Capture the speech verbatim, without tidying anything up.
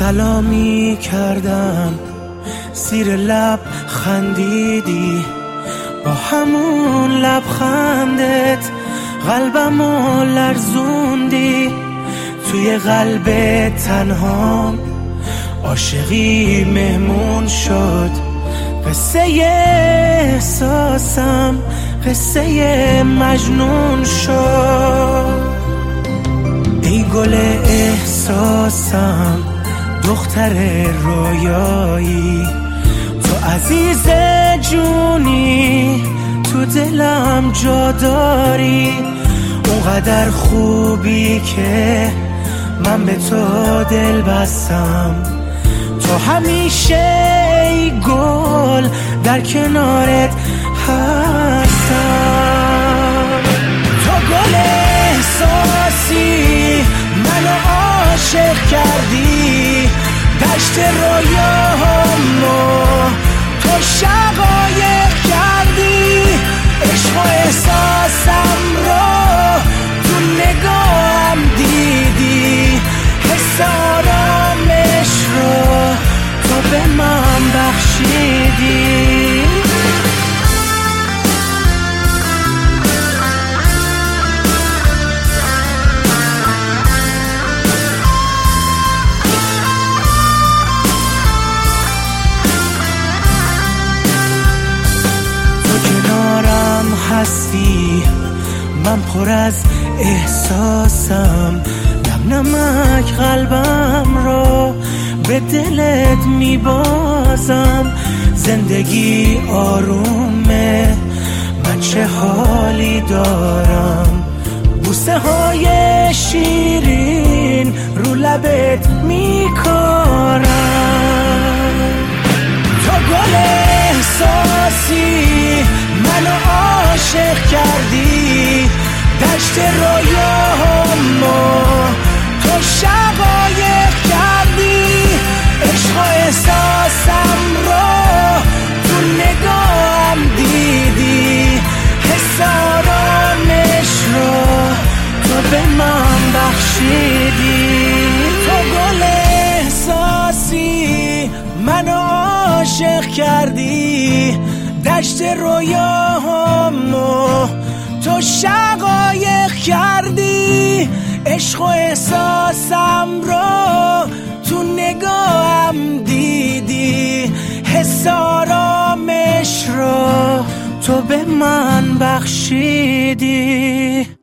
سلامی کردم، زیر لب خندیدی، با همون لبخندت قلبمو لرزوندی. توی قلب تنهام عاشقی مهمون شد، قصه احساسم قصه مجنون شد. ای گل احساسم دختر رویایی، تو عزیز جونی، تو دلم جا داری. اونقدر خوبی که من به تو دل بستم، تو همیشه ای گل در کنارت هستم. تو گل احساسی منو عاشق کردی، دشت رویامو تو شقایق کردی. عشق و احساسم رو تو نگاهم دیدی، حس آرامش رو تو به من بخشیدی. هستی من پر از احساسم، نم نمک قلبم رو به دلت میبازم. زندگی آرومه، من چه حالی دارم، بوسه های شیرین رو لبت میکارم. تو گل احساسی منو عاشق کردی، دشت رویامو تو شقایق کردی. عشق و احساسم رو تو نگاهم دیدی، حس آرامش رو تو به من بخشیدی. تو گل احساسی منو عاشق کردی، دشت رویامو تو شقایق کردی. عشق و احساسم رو تو نگاهم دیدی، حس آرامش رو تو به من بخشیدی.